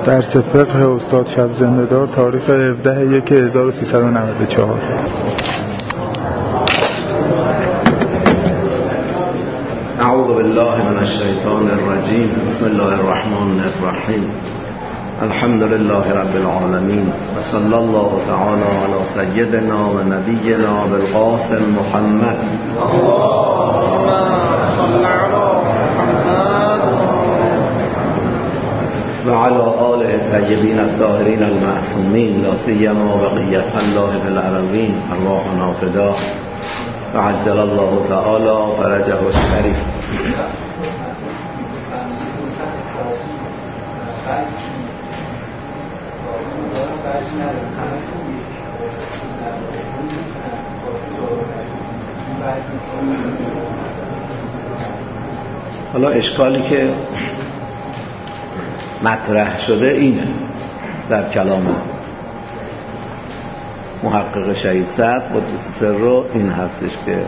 درس فقه استاد شب زنده‌دار تاریخ 17/1/1394. اعوذ بالله من الشیطان الرجیم. بسم الله الرحمن الرحیم. الحمد لله رب العالمین و صلی الله تعالی علی سیدنا و نبینا بالقاسم محمد و علی آله الطیبین الطاهرین المعصومین لا سیما بقیة الله فی الارضین ارواحنا فدا و عجل الله تعالی فرجه الشریف. حالا اشکالی که مطرح شده اینه در کلام محقق شهید سعد قدس سره این هستش که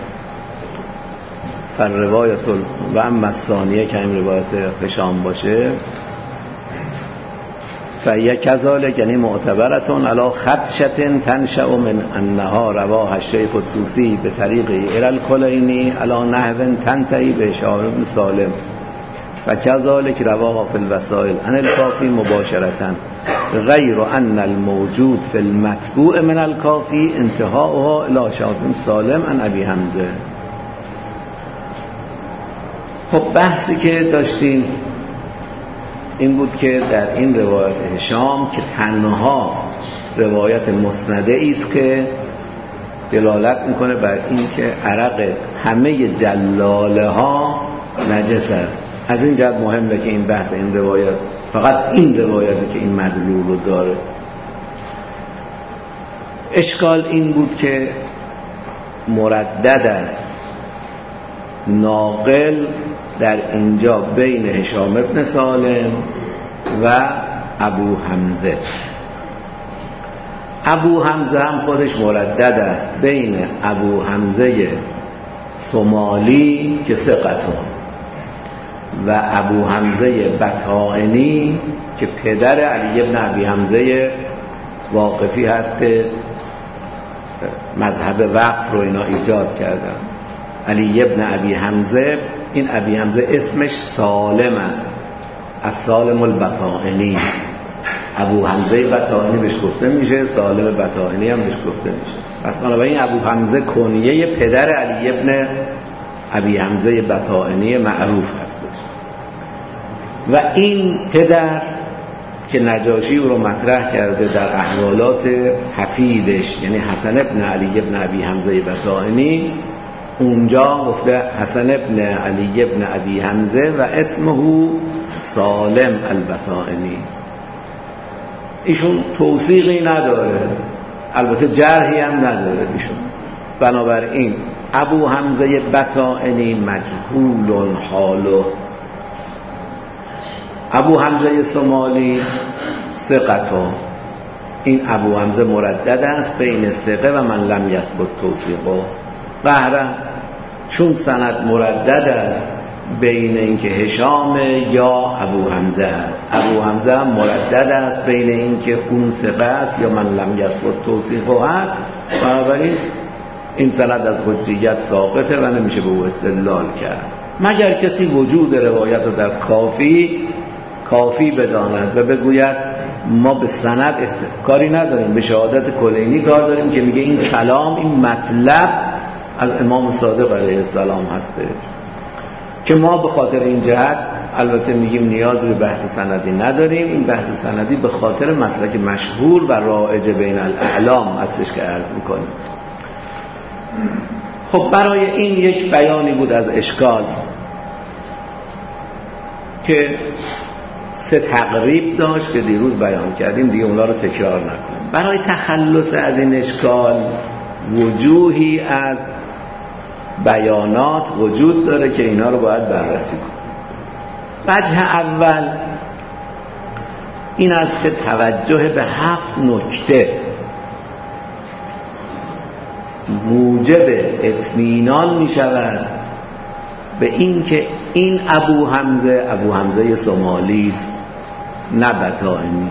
فالروایت و اما الثانیه که این روایت هشام باشه فهی کذالک یعنی معتبرتون علی خدشة تنشأ من انها رواها الشیخ الطوسی به طریق الی الکلینی علی نحو تنتهی به هشام بن سالم و کذالک رواها فی الوسائل عن الکافی مباشرة غیر ان الموجود فی المتبوع من الکافی انتهاؤها الی هشام بن سالم عن ابی حمزه. خب بحثی که داشتیم این بود که در این روایت هشام که تنها روایت مسنده است که دلالت میکنه بر این که عرق همه جلاله ها نجس است. از این جهت مهمه که این بحث این روایت فقط این روایتی که این مدلول رو داره. اشکال این بود که مردد است ناقل در اینجا بین هشام ابن سالم و ابو حمزه. ابو حمزه هم خودش مردد است بین ابو حمزه سمالی که ثقتون و ابو حمزه بطائنی که پدر علی ابن ابی حمزه واقفی هست که مذهب وقف رو اینا ایجاد کردن. علی ابن ابی حمزه، این ابی حمزه اسمش سالم است، از سالم البطائنی. ابو حمزه بطائنی بهش گفته میشه، سالم بطائنی هم بهش گفته میشه. پس بنابراین ابو حمزه کنیه پدر علی ابن ابی حمزه بطائنی معروف هستش و این پدر که نجاشی رو مطرح کرده در احوالات حفیدش یعنی حسن ابن علی ابن ابی حمزه بطائنی، اونجا گفته حسن ابن علی ابن ابی حمزه و اسمه سالم البطائنی. ایشون توثیقی نداره، البته جرحی هم نداره ایشون. بنابراین ابو حمزه بطائنی مجهول حاله. ابو حمزه سمالی ثقته. این ابو حمزه مردد است بین ثقه و من لم یثبت توثیقه. قهرن چون سند مردد است بین اینکه هشام یا ابو حمزه است. ابو حمزه هم مردد است بین اینکه اون ثقه است یا من لم یثبت توثیقه است. بنابراین این سند از حجیت ساقطه و نمیشه به او استدلال کرد مگر کسی وجود روایت رو در کافی بداند و بگوید ما به سند کاری نداریم، به شهادت کلینی کار داریم که میگه این کلام، این مطلب از امام صادق علیه السلام هسته، که ما به خاطر این جهت البته میگیم نیاز به بحث سندی نداریم. این بحث سندی به خاطر مسلک مشهور و رایج بین الاعلام هستش که عرض میکنیم. خب برای این یک بیانی بود از اشکال که 3 تقریب داشت که دیروز بیان کردیم، دیگه اونا رو تکرار نکنیم. برای تخلص از این اشکال وجوهی از بیانات وجود داره که اینا رو باید بررسی کنیم. وجه اول این است که توجه به 7 نکته موجب اطمینان می شود به این که این ابو حمزه سمالی است نه بطائنی.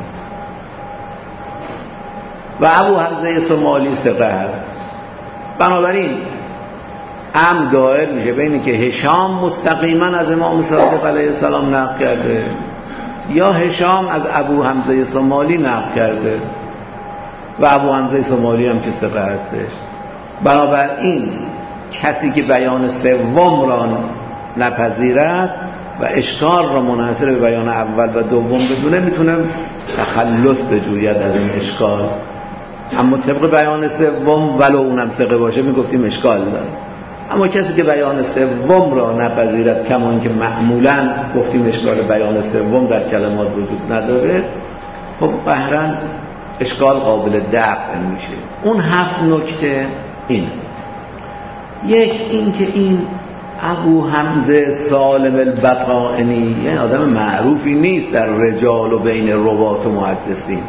و ابو حمزه سمالی ثقه هست. بنابراین امر دائر میشه بین که هشام مستقیما از امام صادق علیه السلام نقل کرده یا هشام از ابو حمزه سمالی نقل کرده و ابو حمزه سمالی هم که ثقه هستش. بنابراین کسی که بیان سوم را نپذیرد و اشکال را منحصر به بیان اول و دوم بدونه میتونه تخلص بجوید از این اشکال. اما طبق بیان سوم ولو اونم ثقه باشه میگفتیم اشکال داره. اما کسی که بیان سوم را نپذیرد، کمان که معمولا گفتیم اشکال بیان سوم در کلمات وجود نداره، خب قهرن اشکال قابل دفع میشه. اون 7 نکته اینه. یک، این که این ابو حمزه سالم البطائنی یعنی آدم معروفی نیست در رجال و بین روات و محدثین،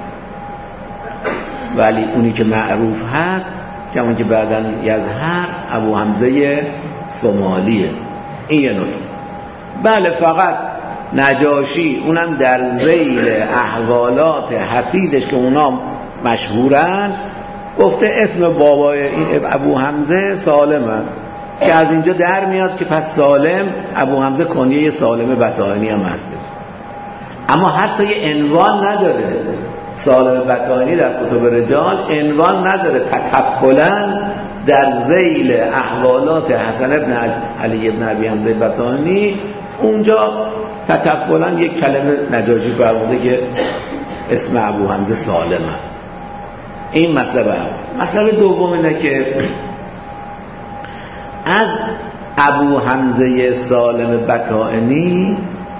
ولی اونی که معروف هست کمان که بعداً یظهر ابو حمزه سمالیه. این یه نکته. بله، فقط نجاشی اونم در ذیل احوالات حفیدش که اونا مشهورن گفته اسم بابای این ابو حمزه سالم هست، که از اینجا در میاد که پس سالم ابو حمزه کنیه سالم بطائنی هم هستش. اما حتی یه عنوان نداره. سالم بطائنی در کتب رجال عنوان نداره. تکفلاً در ذیل احوالات حسن ابن علی ابن ابی حمزه بطائنی اونجا تکفلاً یک کلمه نجاشی فرموده که اسم ابو حمزه سالم است. این مطلب اول. مطلب دوم اینه که از ابو حمزه سالم بطائنی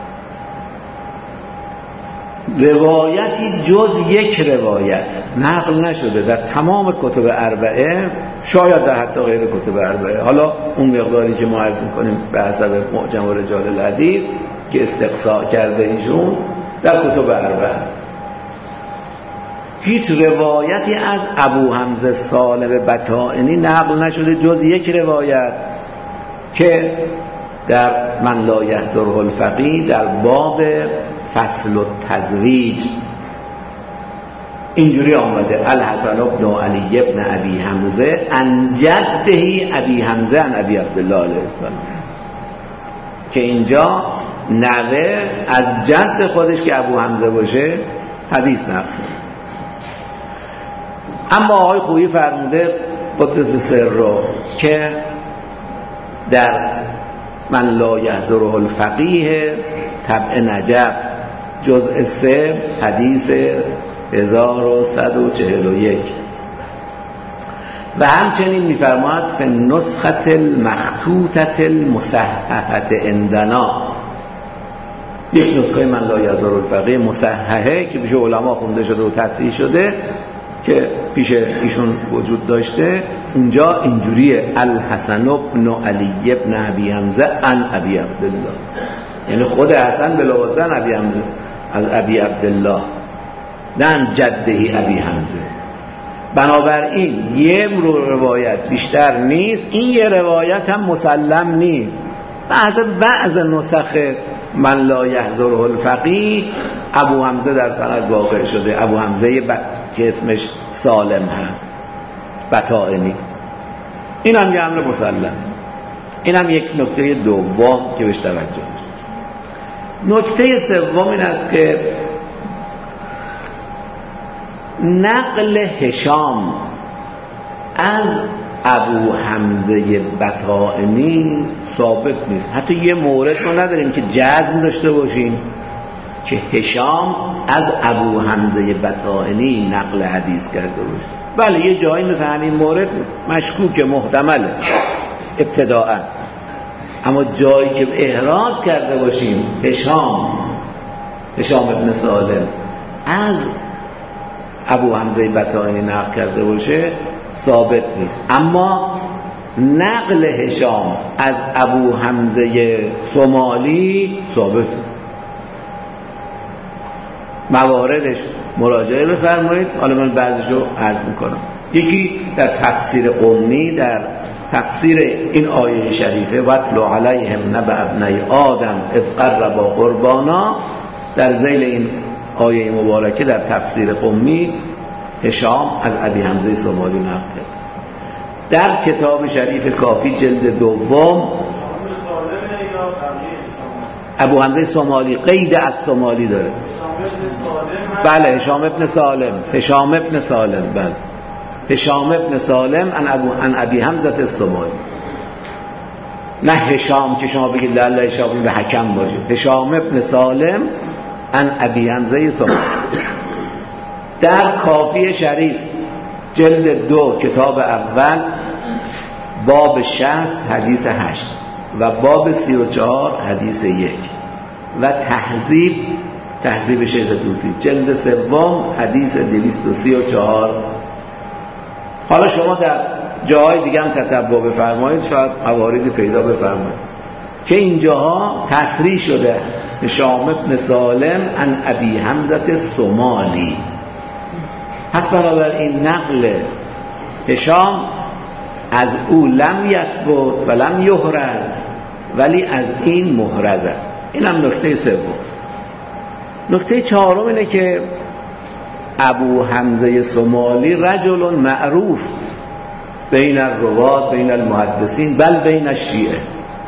روایتی جز یک روایت نقل نشده در تمام کتب اربعه، شاید در حتی غیر کتب اربعه. حالا اون مقداری که ما عرض میکنیم به حسب معجم رجال الحدیث که استقصا کرده ایشون در کتب اربعه، هیچ روایتی از ابو حمزه سالم بطائنی نقل نشده جز یک روایت که در من لا یحضره الفقیه در باب فصل التزویج اینجوری آمده: الحسن ابن علی ابن ابی حمزه عن جده ابی حمزه عن ابی عبدالله علیه السلام، که اینجا نوه از جد خودش که ابو حمزه باشه حدیث نقل. اما آقای خویی فرموده قدس سر رو که در من لا یحضره الفقیه طبع نجف جزء 3 حدیث 1141 و همچنین میفرماید فی النسخه المخطوطه المصححه عندنا، یک نسخه من لا یحضره الفقیه مصححه که پیش علما خونده شده و تصحیح شده که پیش ایشون وجود داشته، اونجا اینجوریه: الحسن ابن علی ابن ابی حمزه عن ابی عبدالله، یعنی خود حسن بلاواسطه ابی حمزه از ابی عبدالله، نه جده ابی حمزه. بنابراین یه روایت بیشتر نیست. این یه روایت هم مسلم نیست. بعض نسخ من لا یحضره الفقیه ابو حمزه در سند واقع شده، ابو حمزه که اسمش سالم هست بطائنی. این هم یه امر مسلم. این هم یک نکته دوم که بهش توجه میشه. نکته سوم این است که نقل هشام از ابو حمزه بطائنی ثابت نیست. حتی یه مورد رو نداریم که جزم داشته باشیم که هشام از ابو حمزه بطائنی نقل حدیث کرده باشه. بله یه جایی مثل همین مورد مشکوک محتمله ابتداء، اما جایی که احراز کرده باشیم هشام ابن سالم از ابو حمزه بطائنی نقل کرده باشه ثابت نیست. اما نقل هشام از ابو حمزه سمالی ثابت. مواردش مراجعه بفرمایید، حالا من بعضیشو عرض میکنم. یکی در تفسیر قمی، در تفسیر این آیه شریفه وَاتْلُ عَلَيْهِمْ نَبَأَ ابْنَیْ آدَمَ اذ قربا قربانا، در ذیل این آیه مبارکه در تفسیر قمی هشام از ابی حمزه سومالی نقل کرد. در کتاب شریف کافی جلد دوم ابو حمزه سومالی قید از سومالی داره. بله هشام ابن سالم بله هشام ابن سالم عن ابی حمزه سومالی، نه هشام که شما بگید لاله هشام به حکم باشه. هشام ابن سالم عن ابی حمزه سومالی. در کافی شریف جلد 2 کتاب اول باب 60 حدیث 8 و باب 34 حدیث 1 و تهذیب شیخ طوسی جلد 3 حدیث 234. حالا شما در جاهای دیگه هم تتبع بفرمایید، شاید مواردی پیدا بفرمایید که اینجاها تصریح شده هشام ابن سالم عن ابی حمزه سومالی. پس بنابراین نقل هشام از او لم یثبت و لم یحرز، ولی از این محرز است. این هم نکته سوم. نکته چهارم اینه که ابو حمزه سومالی رجل معروف بین الروات بین المحدثین بل بین الشیعه،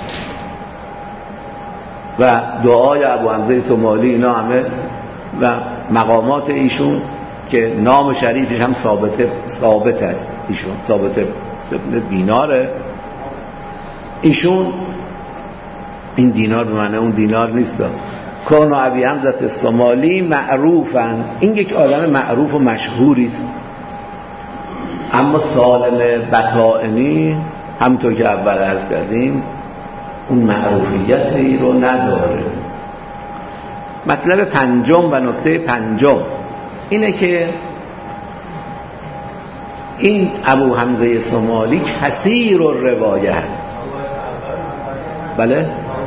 و دعای ابو حمزه سومالی اینا همه و مقامات ایشون که نام شریفش هم ثابت است. ایشون ثابت ابن دیناره. ایشون این دینار به معنی اون دینار نیست، کون ابی حمزه سومالی معروفن، این یک آدم معروف و مشهوری است. اما سالم بطائنی همونطور که اول عرض کردیم اون معروفیتی رو نداره. مطلب پنجم و نکته پنجم اینه که این ابو حمزه سومالی کثیر الروایه هست. بله؟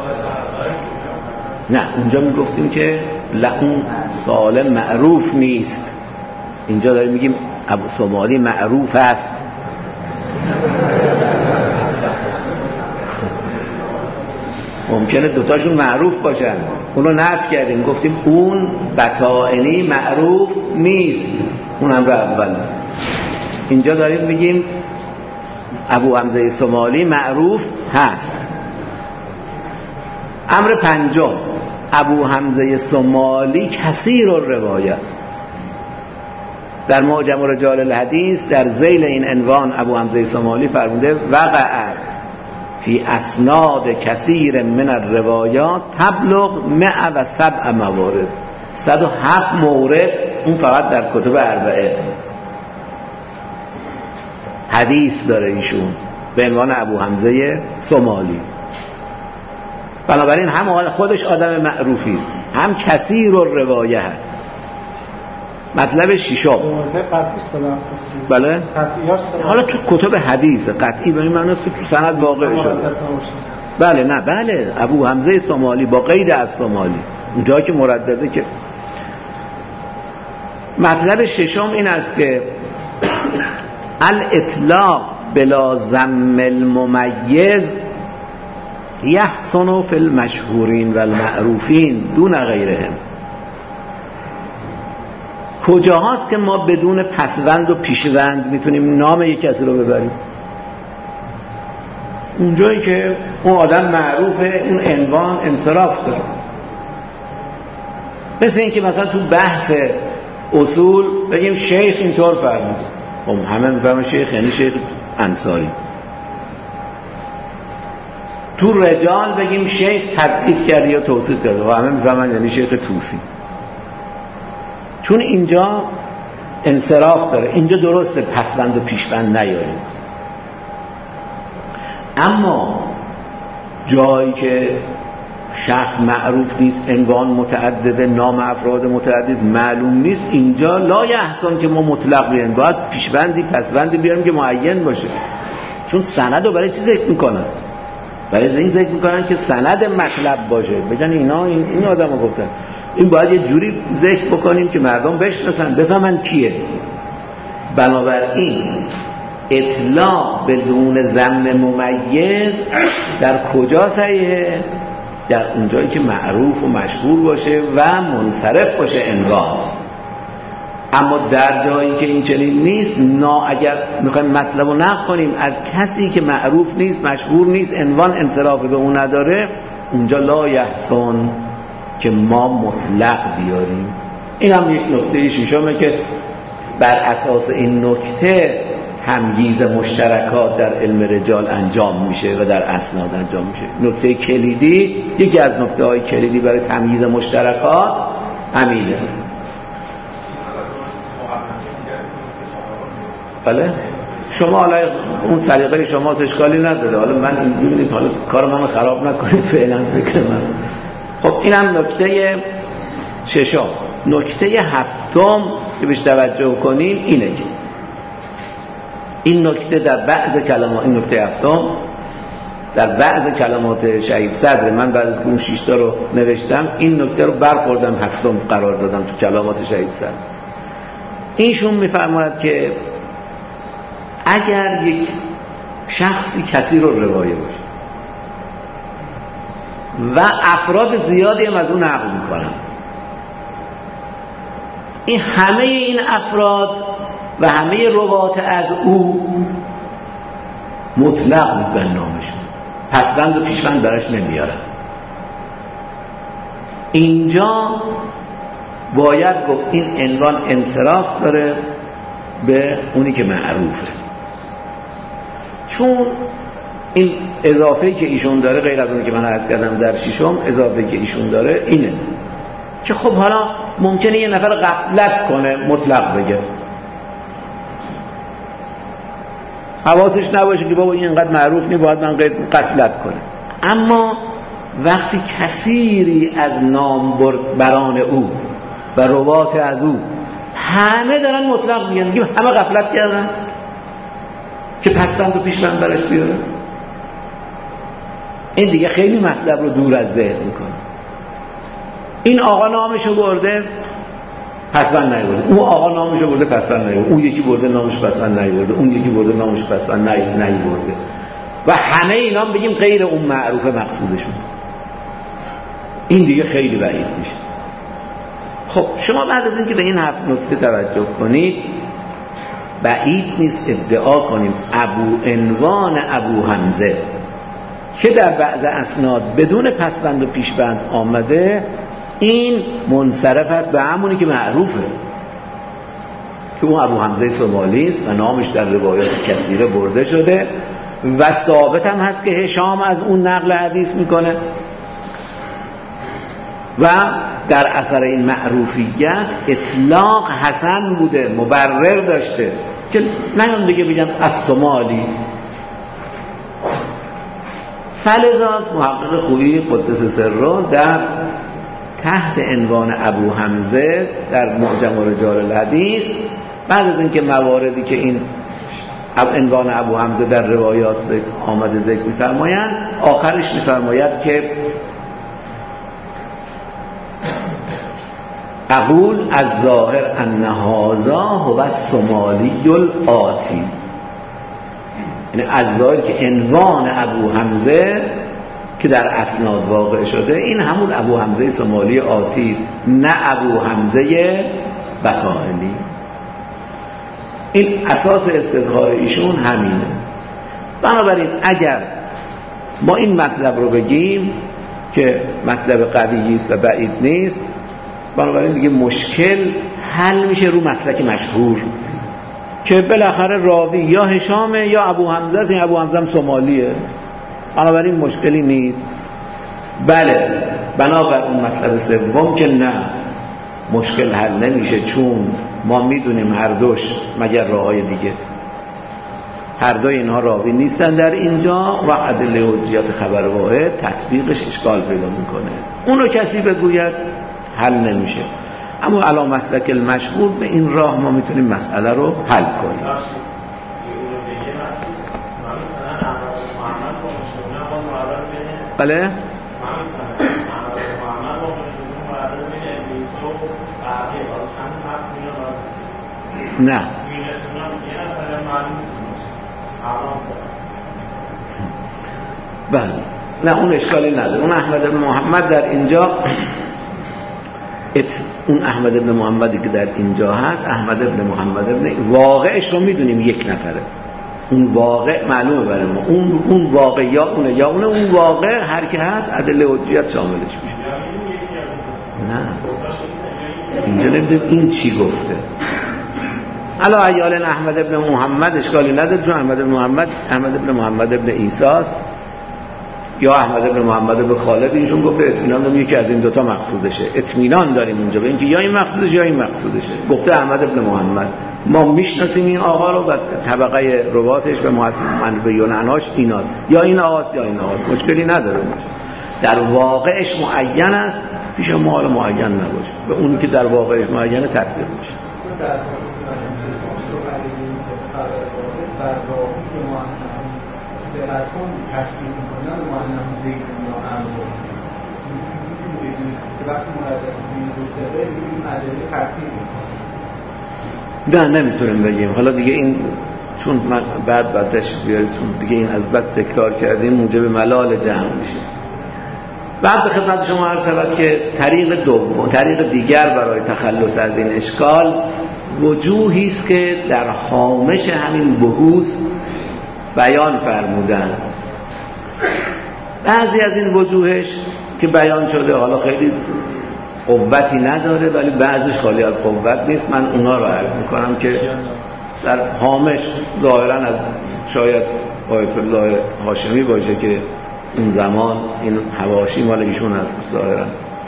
نه اونجا میگفتیم که اون سالم معروف نیست، اینجا داریم میگیم ابو سومالی معروف است. ممکنه دوتاشون معروف باشن، اونو نفی کردیم گفتیم اون بطائنی معروف نیست، اون هم رو اول. اینجا داریم میگیم ابو حمزه سومالی معروف هست. امر پنجم، ابو حمزه سومالی کثیر الروایه است. در معجم رجال الحدیث در ذیل این عنوان ابو حمزه سومالی فرموده وقع فی اسناد کثیر من الروایات تبلغ 107 موارد، 107 مورد اون فقط در کتب اربعه حدیث داره ایشون به عنوان ابو حمزه سومالی. بنابراین هم خودش آدم معروفی است، هم کثیر الروایه هست. مطلب ششم، بله حالا تو کتب حدیث قطعی به این معنی است که تو سند واقع شده. بله نه بله ابو حمزه سومالی با قید از سومالی اونجا که مردده. که مطلب ششم این است که الاطلاق بلا ذم الممیز یحسن فی المشهورین و المعروفین دون غیرهم. کجا هاست که ما بدون پسوند و پیشوند میتونیم نام یک کسی رو ببریم؟ اونجایی که اون آدم معروفه، اون عنوان انصراف داره. مثل این که مثلا تو بحث اصول بگیم شیخ اینطور فرمود، همه میفهمن شیخ یعنی شیخ انصاری. تو رجال بگیم شیخ تضعیف کرده یا توصیف کرده و همه میفهمن یعنی شیخ طوسی، چون اینجا انصراف داره. اینجا درسته پسوند و پیشوند نیاریم، اما جایی که شخص معروف نیست، عنوان متعدده، نام افراد متعدد معلوم نیست، اینجا لا یحسن که ما مطلق بیاریم، باید پیشوندی پسوندی بیاریم که معین باشه. چون سند رو برای چی ذکر میکنن؟ برای این ذکر میکنن که سند مطلب باشه، بگن اینا این آدم رو گفتن. این باید یه جوری ذکر بکنیم که مردم بشناسن بفهمن کیه. بنابراین اطلاع بدون ضم ممیز در کجا صحیحه؟ در اونجایی که معروف و مشهور باشه و منصرف باشه عنوان. اما در جایی که این چنین نیست، اگر میخوایم مطلب رو نقل کنیم از کسی که معروف نیست، مشهور نیست، عنوان انصراف به اون نداره، اونجا لا یحسن که ما مطلق بیاریم. این هم یک نکته ششمه که بر اساس این نکته تمییز مشترکات در علم رجال انجام میشه و در اسناد انجام میشه. نکته کلیدی، یکی از نکته های کلیدی برای تمییز مشترکات همینه. بله شما حالا اون طریقه شما اشکالی نداره، حالا من این حالا کار من خراب نکنید فعلا فکر من. خب این هم نکته ششم. نکته هفتم که بهش توجه کنیم اینه که این نکته در بعض کلمات، این نکته هفتم در بعض کلمات شهید صدر، من بعد از اون 6 تا رو نوشتم، این نکته رو برخوردم هفتم قرار دادم تو کلمات شهید صدر. اینشون میفرماید که اگر یک شخصی کسی رو روایه باشه و افراد زیادی هم از اون نقل میکنن، این همه این افراد و همه روات از او مطلق میگن نامشون، پسوند و پیشوند براش نمیارن. اینجا باید گفت این عنوان انصراف داره به اونی که معروفه، چون این اضافه‌ای که ایشون داره غیر از اونی که من عرض کردم در ششم، اضافه‌ای که ایشون داره اینه که خب حالا ممکنه یه نفر غفلت کنه مطلق بگه، حواسش نباشه که بابا این اینقدر معروف نیست باید من غفلت کنه. اما وقتی کثیری از نامبران او و روات از او همه دارن مطلق میگن، میگیم همه غفلت کردن که پسند و پیشوند براش بیاره، این دیگه خیلی مطلب رو دور از ذهن میکنه. این آقا نامشو برده پسوند نیورده، اون آقا نامشو برده پسوند نیورده، اون یکی برده نامش پسوند نیورده، اون یکی برده نامش پسوند نیورده و همه اینا بگیم غیر اون معروف مقصودشون، این دیگه خیلی بعید میشه. خب شما بعد از اینکه به این 7 نکته توجه کنید، بعید نیست ادعا کنیم عنوان ابو حمزه که در بعض اسناد بدون پسوند و پیشوند آمده، این منصرف است به همونی که معروفه که اون ابو حمزه سومالی است و نامش در روایات کثیره برده شده و ثابت هم هست که هشام از اون نقل حدیث میکنه و در اثر این معروفیت اطلاق حسن بوده، مبرر داشته که نیام دیگه بگم از سومالی. فلزاز محقق خویی قدس سره در تحت عنوان ابو حمزه در معجم رجال الحدیث، بعد از اینکه مواردی که این عنوان ابو حمزه در روایات آمده ذکر می‌فرمایند، آخرش می‌فرماید که اقول از ظاهر ان هذا هو الصومالی الآتی، یعنی از ظاهر که عنوان ابو حمزه که در اسناد واقع شده این همون ابو حمزه صومالی آتی است، نه ابو حمزه بطائلی. این اساس استظهار ایشون همینه. بنابراین اگر ما این مطلب رو بگیم که مطلب قوی است و بعید نیست، بنابراین دیگه مشکل حل میشه رو مسلک مشهور که بالاخره راوی یا هشامه یا ابو حمزه است، این ابو حمزه هم صومالیه، بنابراین مشکلی نیست. بله بنابر اون مطلب سوم که نه، مشکل حل نمیشه، چون ما میدونیم هر دوش مگر راهای دیگه هر دوی اینها راوی نیستن در اینجا و ادله حجیت خبر واحد تطبیقش اشکال پیدا میکنه، اونو کسی بگوید حل نمیشه. اما علی مسلک المشهور به این راه ما میتونیم مسئله رو حل کنیم. بله نه بله نه اون اشکالی نداره. اون احمد بن محمد در اینجا اون احمد بن محمدی که در اینجا هست، احمد بن محمد بن واقعش رو میدونیم یک نفره، اون واقع معلومه برای ما، اون واقع یا اونه اون واقع هر کی هست ادله حجیت شاملش میشه. نه اینجا نمیدونیم این چی گفته. حالا عیال احمد بن محمد اشکالی نداره، چون احمد بن محمد بن عیسی یا احمد بن محمد بن خالد، ایشون گفته اطمینان داریم یکی از این دوتا مقصودشه. اطمینان داریم اونجا به اینکه یا این مقصودشه یا این مقصودشه. گفته احمد بن محمد، ما میشناسیم این آقا رو و طبقه رواتش به منبعانش ایناست، یا این آقاست یا این آقاست، مشکلی نداره اونجا. در واقعش معین است، پیش ما حالا معین نباشه، به اونی که در واقعش معینه تطبیق میشه. نه نمیتونیم بگیم. حالا دیگه این چون من بعدش بیاریتون دیگه این از بس تکرار کردیم موجب ملال جمع میشه. بعد به خدمت شما عرض شود که طریق دوم، طریق دیگر برای تخلص از این اشکال وجوهی است که در هامش همین بحوث بیان فرمودن. بعضی از این وجوهش که بیان شده حالا خیلی قوتی نداره، ولی بعضیش خالی از قوت نیست. من اونا رو عرض میکنم که در هامش ظاهرا از شاید آیت الله هاشمی باشه که اون زمان این حواشی مال ایشون هست ظاهرا.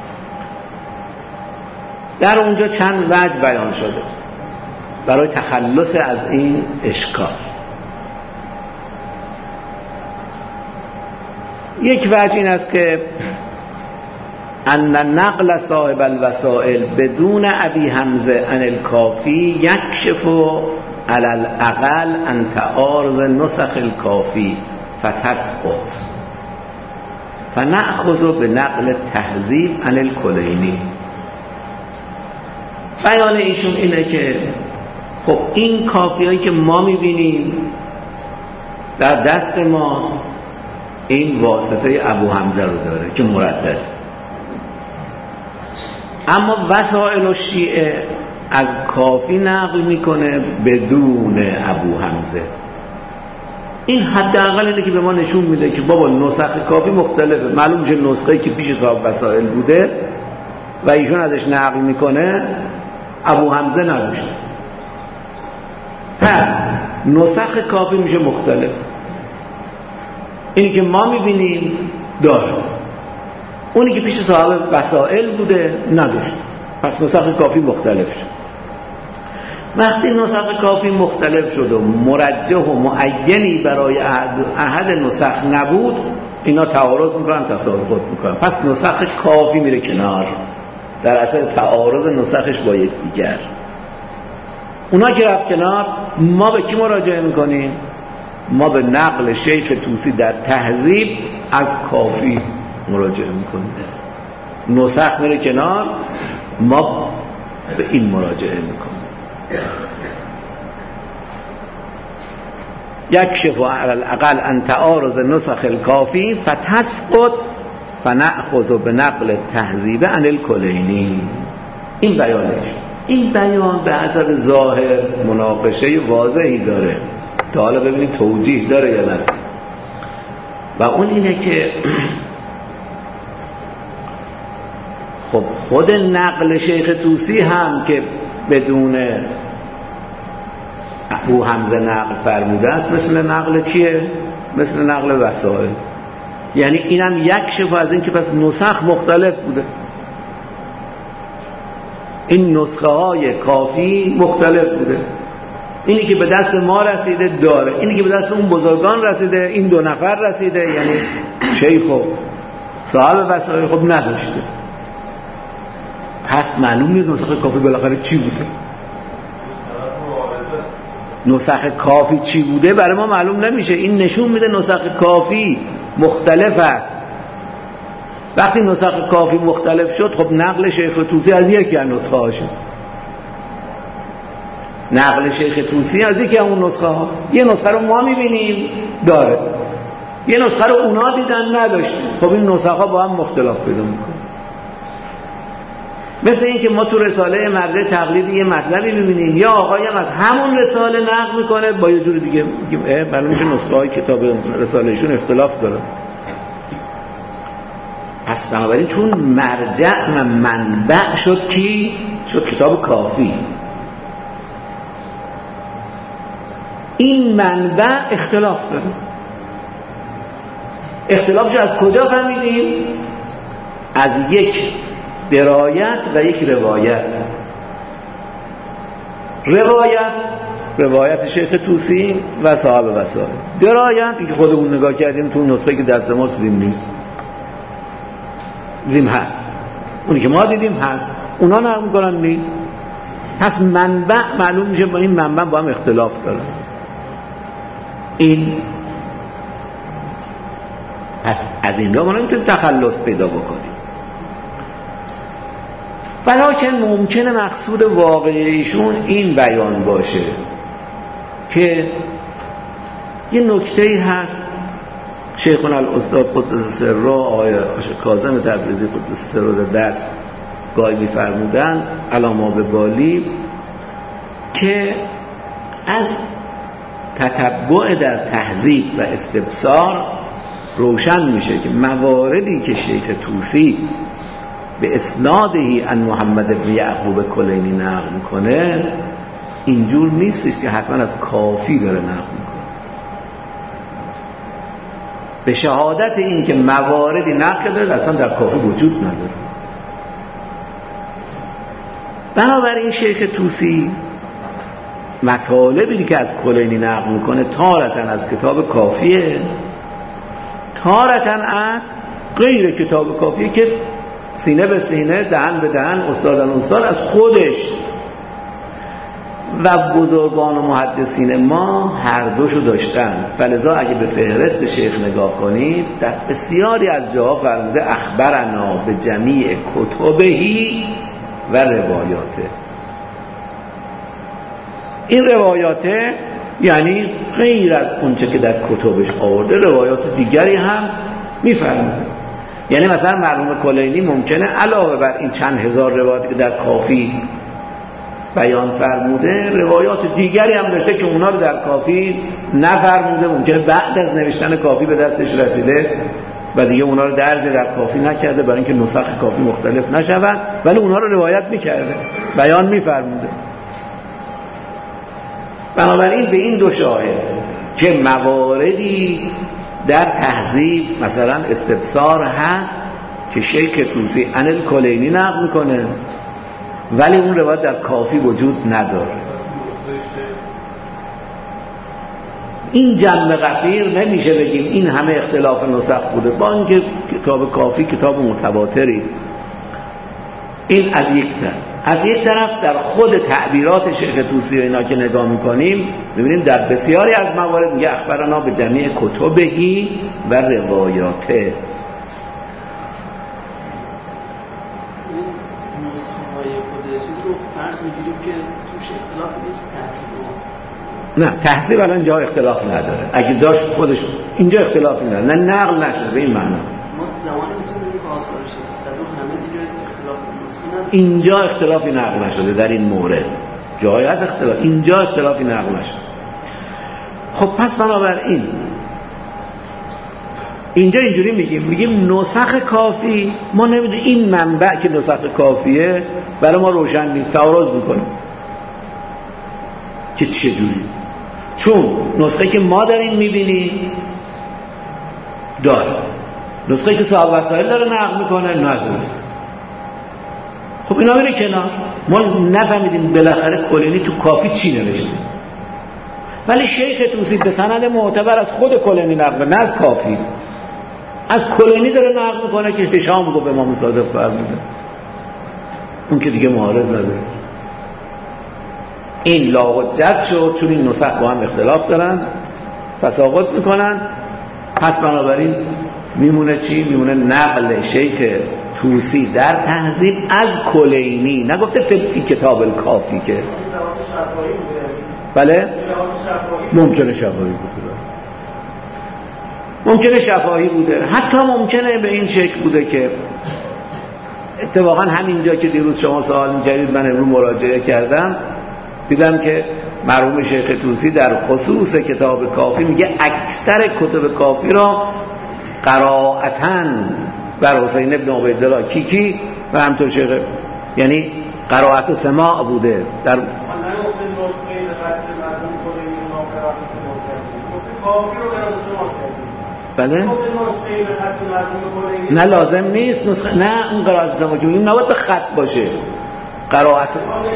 در اونجا چند وجه بیان شده برای تخلص از این اشکال. یک وجه این است که ان نقل صاحب الوسائل بدون ابی حمزه عن الکافی یکشف علی الاقل ان تعارض نسخ الکافی فتسقط فنأخذ بنقل تهذیب عن الکلینی. بیان ایشون اینه که خب این کافی هایی که ما میبینیم در دست ما این واسطه ابو حمزه رو داره که مردد، اما وسائل الشیعه از کافی نقل میکنه بدون ابو حمزه. این حداقل اینه که به ما نشون میده که بابا نسخ کافی مختلفه. معلوم میشه نسخه‌ای که پیش صاحب وسائل بوده و ایشون ازش نقل میکنه ابو حمزه نداشته، پس نسخ کافی میشه مختلف. اینی که ما میبینیم داره، اونی که پیش صاحب وسائل بوده نداشت، پس نسخ کافی مختلف شد. وقتی نسخ کافی مختلف شد و مرجح و معینی برای احد نسخ نبود، اینا تعارض میکنن، تساقط میکنن، پس نسخ کافی میره کنار در اثر تعارض نسخش با یکدیگر. اونا که رفت کنار، ما به کی مراجعه میکنیم؟ ما به نقل شیخ طوسی در تهذیب از کافی مراجعه میکنیم. نسخ میره کنار، ما به این مراجعه میکنیم. یکشف علی الاقل ان تعارض نسخ الکافی فتسقط فنأخذ بنقل تهذیب عن الکلینی. این بیانش، این بیان به حسب ظاهر مناقشه واضحی داره تا حالا ببینیم توجیه داره یا نه. و اون اینه که خب خود نقل شیخ طوسی هم که بدون ابو حمزه نقل فرموده است، مثل نقل چیه؟ مثل نقل وسائل. یعنی اینم یک شفا از این که پس نسخ مختلف بوده. این نسخه های کافی مختلف بوده. اینی که به دست ما رسیده داره، اینی که به دست اون بزرگان رسیده، این دو نفر رسیده، یعنی شیخ و صاحب وسائل خب نداشته. پس معلوم نیست نسخه کافی بالاخره چی بوده. نسخه کافی چی بوده برای ما معلوم نمیشه. این نشون میده نسخه کافی مختلف است. وقتی نسخه کافی مختلف شد، خب نقل شیخ طوسی از یکی از نسخه ها شد. نقل شیخ طوسی از یکی از اون نسخه هاست. یه نسخه رو ما میبینیم داره، یه نسخه رو اونا دیدن نداشت. خب این نسخه ها با هم مختلف پیدا میکنه. مثل این که ما تو رساله مرجع تقلیدی یه مطلبی میبینیم یا آقایی هم از همون رساله نقل میکنه با یه جور دیگه، میگیم معلومه میشه نسخه های کتاب رسالهشون اختلاف داره. پس بنابراین چون مرجع و منبع شد کی؟ شد کتاب کافی. این منبع اختلاف داره. اختلافش از کجا فهمیدیم؟ از یک درایت و یک روایت. روایت شیخ طوسی و صاحب وسائل. درایت این که خودمون نگاه کردیم تو نسخه که دست ماست دیدیم هست، اونی که ما دیدیم هست، اونا نقل میکنن نیست. پس منبع معلوم میشه با این منبع با هم اختلاف داره. این پس از این را ما نمیتونیم تخلص پیدا بکنیم. ولیکن ممکنه مقصود واقعیشون این بیان باشه که یه نکته‌ای هست شیخنا الاستاد قدس سره آقای کاظم تبریزی قدس سره در درس گاهی می‌فرمودن علامه به بالی که از تتبع در تهذیب و استبصار روشن میشه که مواردی که شیخ طوسی به اسنادهی ان محمد بن یعقوب کلینی نقل میکنه اینجور نیستش که حتما از کافی داره نقل میکنه. به شهادت این که مواردی نقل داره اصلا در کافی وجود نداره. بنابراین شیخ طوسی مطالبی که از کلینی نقل میکنه تارتاً از کتاب کافیه، تارتاً از غیر کتاب کافیه که سینه به سینه دهن به دهن استادان استاد از خودش و بزرگان و محدثین ما هر دوشو داشتن. فلذا اگه به فهرست شیخ نگاه کنید در بسیاری از جاها فرموده اخبرنا به جمیع کتبهی و روایاته. این روایاته یعنی غیر از اونچه که در کتبش آورده روایات دیگری هم میفرموده. یعنی مثلا مرحوم کلینی ممکنه علاوه بر این چند هزار روایاتی که در کافی بیان فرموده روایات دیگری هم داشته که اونا رو در کافی نفرموده، ممکنه بعد از نوشتن کافی به دستش رسیده و دیگه اونا رو درج در کافی نکرده برای اینکه نسخ کافی مختلف نشوند، ولی اونا رو روایت میکرده، بیان میفرموده. بنابراین به این دو شاهد که مواردی در تهذیب مثلا استبصار هست که شیخ طوسی عن الکلینی نقل میکنه ولی اون روایت در کافی وجود نداره. این جمع غفیر نمیشه بگیم این همه اختلاف نسخ بوده، با اینکه کتاب کافی کتاب متواتری است. این از یک طرف در خود تعبیرات شیخ طوسی و اینا که نگاه میکنیم میبینیم در بسیاری از موارد میگه اخبرنا به جمیع کتبهی و روایاته. نه تحصیل الان جا اختلاف نداره، اگه داشت خودش اینجا اختلافی نداره، نه نقل نشده به این معنا. ما زمانی میتونیم که آثار شیخ صدوق همه دیگه اختلاف نسخه اینجا اختلافی نقل نشده در این مورد، جای از اختلاف اینجا اختلافی نقل نشده. خب پس بنابراین اینجا اینجوری میگیم نسخ کافی ما نمیدونیم این منبع که نسخ کافیه برای ما روشن نیست، تعارض میکنیم که چجوری، چون نسخه که ما داریم میبینیم داره، نسخه که صاحب وسائل داره نقل میکنه نداره. خب اینا میره کنار، ما نفهمیدیم بالاخره کلینی تو کافی چی نوشته، ولی شیخ طوسی به سند معتبر از خود کلینی نقل، نه از کافی، از کلینی داره نقل میکنه که هشام گفت امام صادق فرموده، اون که دیگه معارض نداره. این لاحجت شد چون این نسخ با هم اختلاف دارن، تساقط میکنن. پس بنابراین میمونه چی؟ میمونه نقل شیخ طوسی در تهذیب از کلینی، نگفته فی کتاب الکافی که بله ممکنه شفاهی بود. ممکنه شفاهی بوده، حتی ممکنه به این شکل بوده که اتفاقا همینجا که دیروز شما سوال می‌کردید من امروز مراجعه کردم دیدم که مرحوم شیخ طوسی در خصوص کتاب کافی میگه اکثر کتب کافی را قرائتاً بر حسین ابن عبیدالله کیکی و همطور شیخ، یعنی قرائت و سماع بوده در بله نه لازم نیست نسخه، نه اون قرائت سماع که میگیم نباید به خط باشه قرائت،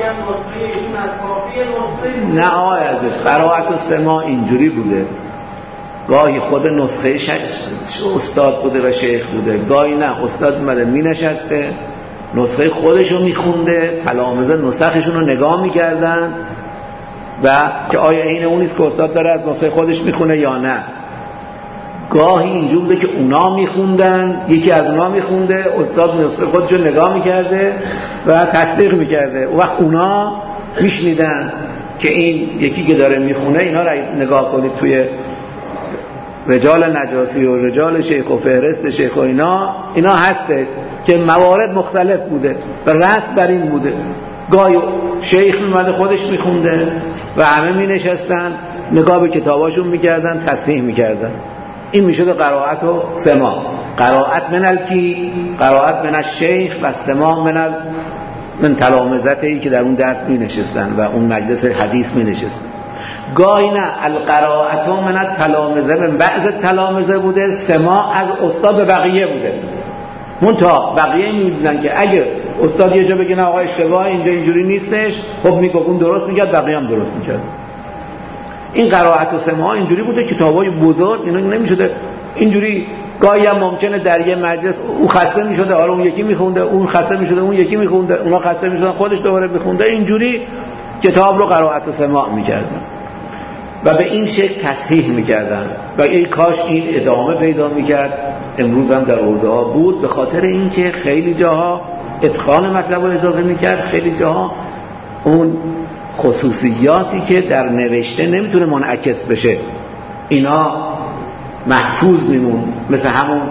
نه آقای عزیز قرائت و سماع اینجوری بوده، گاهی خود نسخه استاد بوده و شیخ بوده، گاهی نه استاد اومده می نشسته نسخه خودشو میخونده، تلامذه نسخشون رو نگاه میکردن و که آیا این اون نیست که استاد داره از نسخه خودش میخونه یا نه. گاهی اینجور بوده که اونا میخوندن، یکی از اونا میخونده، استاد نسخه خودشو نگاه میکرده و تصدیق میکرده، و وقت اونا میشنیدن که این یکی که داره میخونه، اینا رو نگاه کنید توی رجال نجاسی و رجال شیخ و فهرست شیخ و اینا هستش که موارد مختلف بوده و رسم بر این بوده، گاهی شیخ میمده خودش میخونده و همه مینشستن نگاه به کتاباشون میکردن تصحیح میکردن. این میشده قرائت و سماع. قرائت من الکی، قرائت من الشیخ و سماع من تلامذتی که در اون درس مینشستن و اون مجلس حدیث مینشستن. گاهی نه القرائت من التلامذه من بعض تلامذه بوده، سماع از استاد به بقیه بوده. منتها بقیه میدونن که اگه استاد یه جا بگه نه آقا اشتباه اینجا اینجوری نیستش، خب میگه اون درست میگه، بقیه هم درست میگه. این قرائت و سماع اینجوری بوده. کتابای بزرگ اینا نمیشده اینجوری، گاهی هم ممکنه در یه مجلس اون خسته میشده حالا اون یکی میخونده، اون خسته میشده اون یکی میخونده، اونا خسته میشدن خودش دوباره میخونده، اینجوری کتاب رو قرائت و سماع میکردن و به این شکل تصحیح میکردن و ای کاش این ادامه پیدا میکرد. امروز هم در حوزه ها بود، به خاطر اینکه خیلی جاها اتقان مطلب رو اضافه میکرد، خیلی جاها اون خصوصیاتی که در نوشته نمیتونه منعکس بشه اینا محفوظ میمون، مثل همون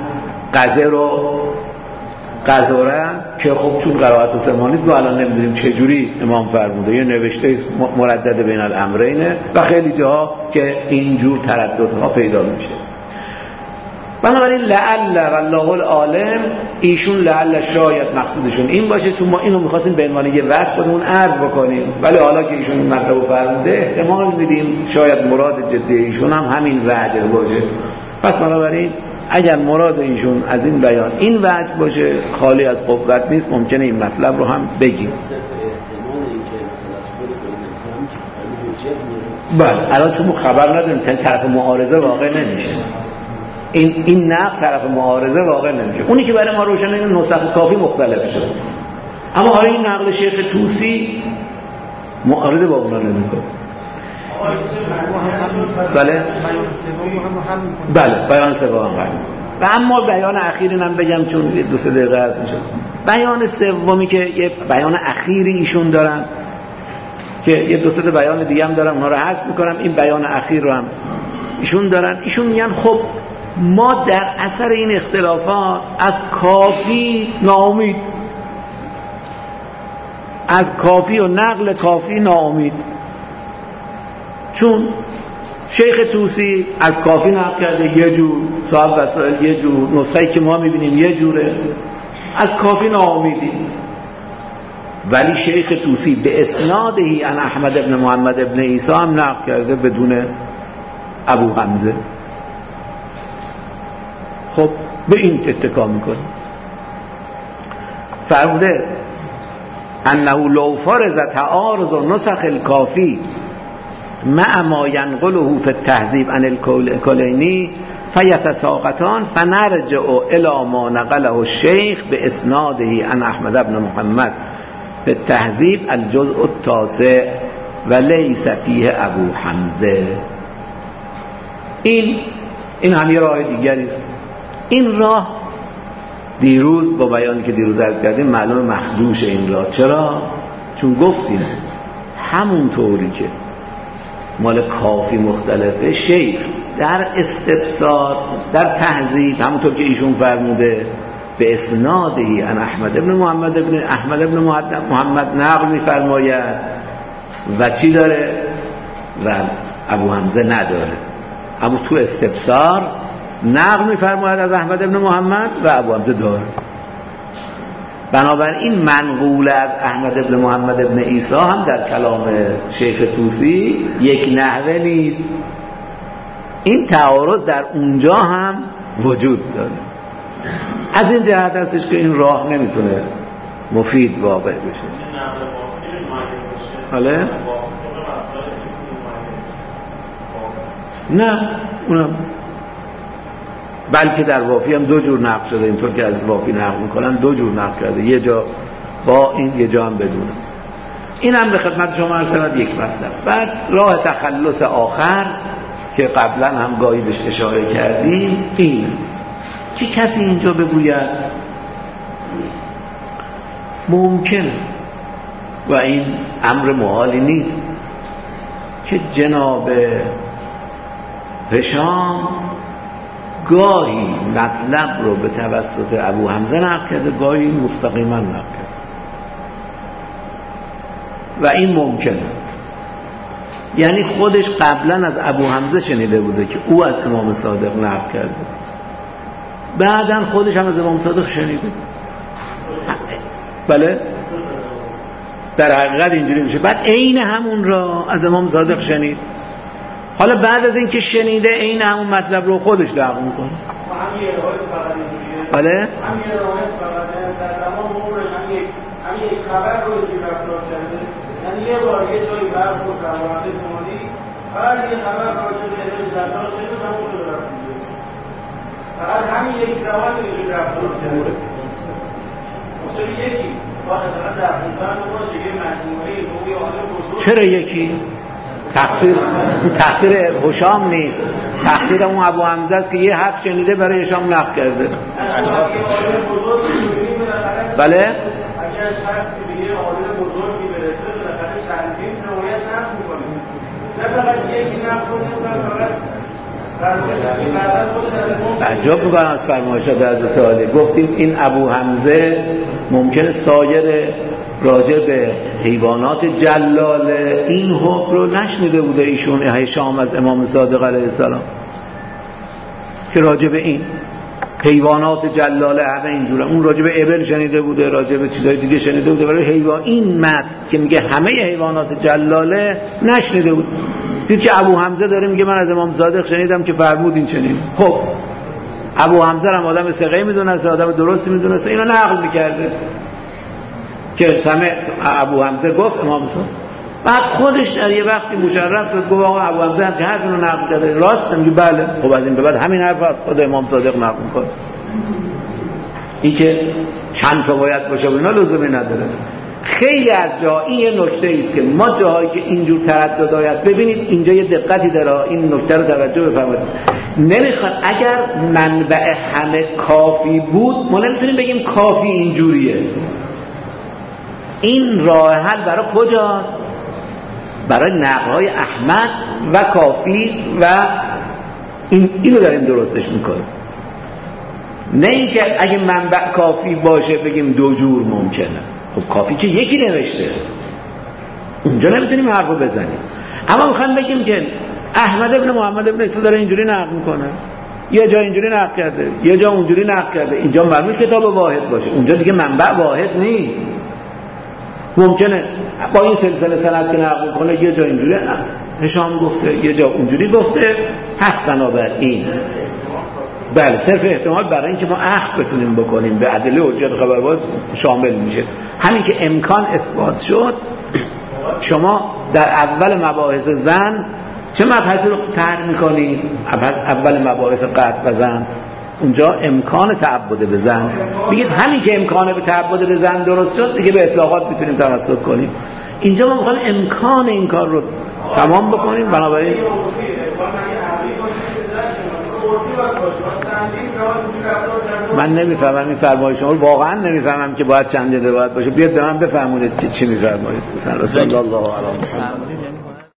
قذاره که خب چون قرائت و سماع نیست و الان نمیدونیم چه جوری امام فرموده، یه نوشته مردد بین الامرینه و خیلی جاها که اینجور ترددها پیدا میشه. بنابراین لعل والله العالم، ایشون لعل شاید مقصودشون این باشه، چون ما اینو می‌خواستیم به عنوان یه وجه خودمون عرض بکنیم، ولی حالا که ایشون این مطلب رو فرموده احتمال میدیم شاید مراد جدی ایشون هم همین وجه باشه. پس بنابراین اگر مراد ایشون از این بیان این وجه باشه خالی از قوت نیست، ممکنه این مطلب رو هم بگیم. بله الان چون خبر نداریم طرف معارضه واقع نمیشه، این نقد طرف معارضه واقع نمیشه. اونی که برای ما روشن این نسخ کافی مختلف شد، اما حالا این نقل شیخ طوسی معارضه با اونا نمیکنه. بله بیان سوم هم و اما بیان اخیری هم بگم چون 2-3 دقیقه هست میشه. بیان سومی که یه بیان اخیری ایشون دارن که یه 2-3 بیان دیگه هم دارن، اونا رو حذف میکنم. این بیان اخیر رو هم ایشون دارن. ایشون میگن خب ما در اثر این اختلافات از کافی ناامید، از کافی و نقل کافی ناامید، چون شیخ طوسی از کافی نقل کرده یه جور، صاحب وسائل یه جور، نسخه‌ای که ما میبینیم یه جوره، از کافی ناامیدیم. ولی شیخ طوسی به اسنادهی عن احمد ابن محمد ابن عیسی هم نقل کرده بدون ابو حمزه. خب به این اتکا میکنه. فرموده انه لو فرض تعارض نسخ الکافی مع ما ينقله في التهذيب عن الكليني فيتساقطان فنرجع الى ما نقله الشيخ باسناده عن احمد بن محمد في التهذيب الجزء التاسع وليس فيه ابو حمزه. این هم یه راه دیگری است. این راه دیروز با بیانی که دیروز عرض کردیم معلوم مخدوش این راه. چرا؟ چون گفتیم همون طوری که مال کافی مختلفه، شیخ در استبصار در تهذیب همونطور که ایشون فرموده به اسنادی ان احمد ابن محمد نقل می‌فرماید و چی داره و ابو حمزه نداره، اما تو استبصار نقل می‌فرماید از احمد ابن محمد و ابو حمزه داره. بنابراین منقول از احمد ابن محمد ابن عیسی هم در کلام شیخ طوسی یک نحوه نیست. این تعارض در اونجا هم وجود داره. از این جهت هستش که این راه نمیتونه مفید واقع بشه. حالا نه اونم بلکه در وافی هم دو جور نقل شده، اینطور که از وافی نقل میکنن دو جور نقل کرده، یه جا با این یه جا هم بدونه. این هم به خدمت شما عرض شود یک مطلب. بعد راه تخلص آخر که قبلا هم گاهی بهش اشاره کردیم این که کسی اینجا بگوید ممکنه و این امر محالی نیست که جناب هشام گاهی مطلب رو به توسط ابو حمزه نقل کرده، گاهی مستقیما نقل کرده و این ممکنه. یعنی خودش قبلا از ابو حمزه شنیده بوده که او از امام صادق نقل کرده، بعدن خودش هم از امام صادق شنیده. بله در حقیقت اینجوری میشه. بعد عین همون را از امام صادق شنید، حالا بعد از اینکه شنیده عین همون مطلب رو خودش نقل میکنه. بله همین روایت فقط در تمام عمرش همین یک خبر رو رفتار کرده، یعنی یه بار یه جایی برخ و روایت مالی فقط یه خبر راجع به رفتار شده همون رو رفت میده، فقط همین یک روایت رو رفتار کرده. مصری یکی واقعا در انسان باشه یه مجموعه روی آدم بزرگ. چرا یکی؟ تقصیر هشام نیست، تقصیر اون ابو حمزه است که یه حرف شنیده برای هشام نقل کرده. بله اگر شخصی به یه عالم بزرگی برسه بالاخره چندین روایت نقل می‌کنه، نه فقط یکی نقل کنه، فقط تعجب می‌کنم از فرمایشات حضرت عالی. گفتیم این ابو حمزه ممکنه سایر راجع به حیوانات جلاله این حکم رو نشنیده بوده ایشون هشام از امام صادق علیه السلام، که راجع به این حیوانات جلاله همه اینجوره، اون راجع به ابل شنیده بوده، راجع به چیزای دیگه شنیده بوده، ولی حیوان این متن که میگه همه حیوانات جلاله نشنیده بود. دید که ابو حمزه داره میگه من از امام صادق شنیدم که فرمود این چنین. خب ابو حمزه هم آدم ثقه میدونست، آدم درستی میدونست، اینو نقل میکرده که سمع ابو حمزه گفت امام صادق. بعد خودش در یه وقتی مشرف شد گفت آقا ابو حمزه هم که حرف اینو نقل کرده راست میگه بله، خب از این به بعد همین حرف از خود امام صادق نقل میکنه. این که چند تا باید باشه و اینا لزومی نداره. خیلی از جاها این یه نکته است که ما جاهایی که اینجور ترددای است، ببینید اینجا یه دقتی داره، این نکته رو توجه بفرمایید. نمیخواد اگر منبع همه کافی بود ما نمیتونیم بگیم کافی اینجوریه. این راه حل برای کجاست؟ برای نقل‌های احمد و کافی و اینو داریم درستش میکنیم. نه اینکه اگه منبع کافی باشه بگیم دو جور ممکنه. خب کافی که یکی نوشته اونجا نمیتونیم حرفو بزنیم، اما میخوایم بگیم که احمد ابن محمد ابن عیسی داره اینجوری نقل میکنه، یه جا اینجوری نقل کرده یه جا اونجوری نقل کرده، اینجا معلومه کتاب واحد باشه، اونجا دیگه منبع واحد نیست. ممکنه با این سلسله سند که نقل کنه یه جا اینجوری هشام گفته یه جا اونجوری گفته، پس بنابراین بله صرف احتمال برای اینکه ما اخذ بتونیم بکنیم به ادله حجت خبرات شامل میشه. همین که امکان اثبات شد، شما در اول مباحث زن چه مبحثی رو طرح میکنید؟ اول مباحث قطع و زن اونجا امکان تعبد به زن میگید، همین که امکان به تعبد به زن درست شد دیگه به اطلاقات میتونیم توسط کنیم. اینجا ما میخوایم امکان این کار رو تمام بکنیم. بنابراین من نمیفهمم این فرمایش شما رو، واقعا نمیفهمم که باید چند روایت باشه. بیاد به من بفرمایید که چی میفرمایید. صلی الله علیه و